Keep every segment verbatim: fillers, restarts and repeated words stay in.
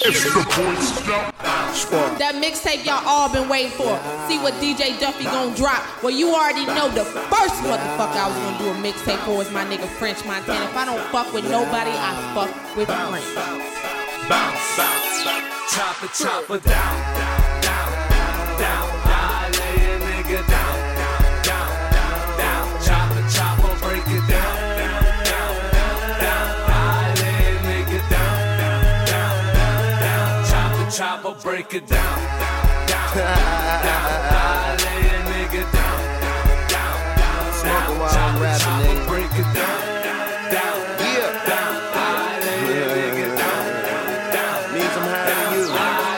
It's the Boy Scout. That mixtape y'all all been waiting for. See what D J Duffy gon' drop. Well, you already know the first motherfucker I was gonna do a mixtape for is my nigga French Montana. If I don't fuck with nobody, I fuck with French. Bounce, bounce, chop it, chop it down, down, down, down. I lay a nigga down, down, down, down. Chop it, chop it, break it down, down, down. I lay a nigga down, down, down. Chop it, chop it, break it down, down, down. I lay a nigga down, down, down. Smoking while I'm rapping, nigga. Break it down, down, yeah, down. I lay a nigga down, down. Need some high you.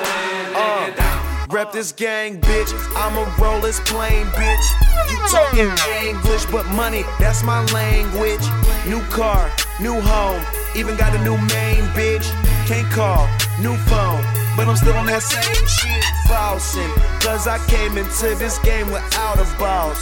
Uh, rep this gang, bitch. I'ma roll this plane, bitch. You talking English, but money, that's my language. New car, new home, even got a new main, bitch. Can't call, new phone, but I'm still on that same shit. Flossing, cause I came into this game without a boss.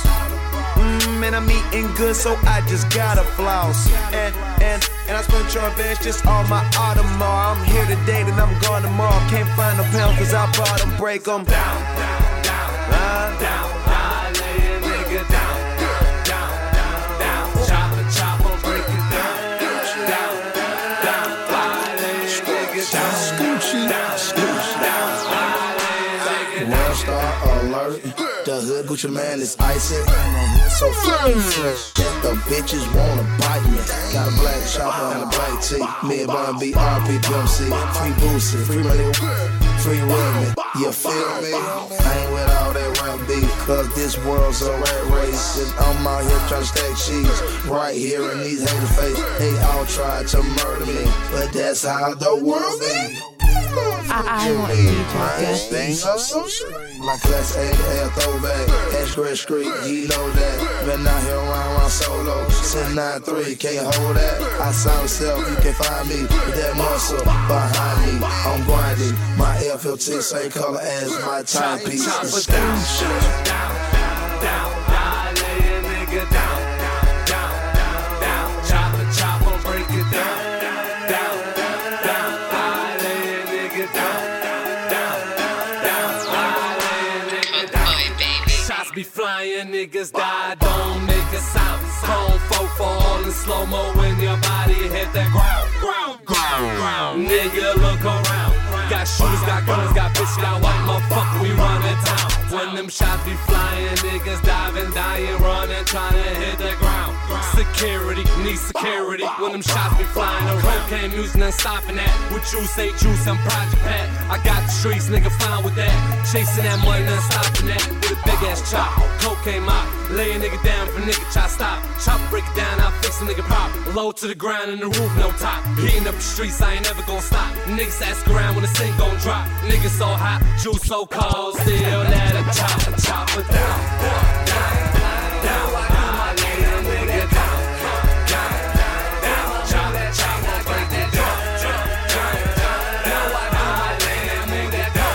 Mmm, and I'm eating good, so I just gotta floss. And, and, and I spent your advance just on my Audemars. I'm here today, then I'm gone tomorrow. Can't find a pound, cause I bought them, break them. Down, down, down, uh, down. I lay a nigga down, down, down, down. Chop it, chop it, break it down, down, down. I lay a nigga down, Scoochie, down, Scoochie. down. I lay a nigga down. Worldstar alert. The hood Gucci man is icy. So fucking fresh that the bitches wanna bite me. Got a black chopper and a black tee. Me and Bun B R P P M C. Free Boosie, free money, free women. You feel me? I ain't with all that rap beef, cause this world's a rat race. And I'm out here trying to stack cheese. Right here in these haters' face. They all tried to murder me, but that's how the world be. I, I want D J Things are so strange. Like class A to L throwback. Ash Gray Street, you know that. Been out here around, around solo. Sitting nine three, can't hold that. I sound self, you can find me with that muscle behind me. I'm grinding. My L fifteen same color as my timepiece. Chop it down, down, down, down. I lay a nigga down, down, down, down. Chop it, chop it, break it down, down, down. I lay a nigga down, down, down. I lay a nigga down. Shots be flying, niggas die, don't make a sound. Chrome four for all in slow-mo when your body hit the ground, ground, ground, ground. Nigga, look around. Got shooters, got guns, got bitches, got white motherfucker, we running town. When them shots be flying, niggas diving, dying, running, trying to hit the ground. Security, need security. When them shots be flying, the road came music, none stopping that. What you say, juice, I'm Project Pat. I got the streets, nigga, fine with that. Chasing that money, none stopping that. With a big ass chop, coke came out. Lay a nigga down for nigga, try stop. Chop, break it down, I'll fix a nigga pop. Low to the ground and the roof, no top. Heating up the streets, I ain't never gonna stop. Niggas ask around when the sink gon' drop. Niggas so hot, juice so cold. Still let it chop, chop it down, down, down, down. I lay a nigga down, down, down. Chop, chop, break it down, down, down. I lay a nigga down,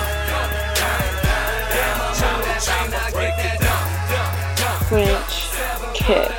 down, down. Chop, chop, break it down, down. French kick.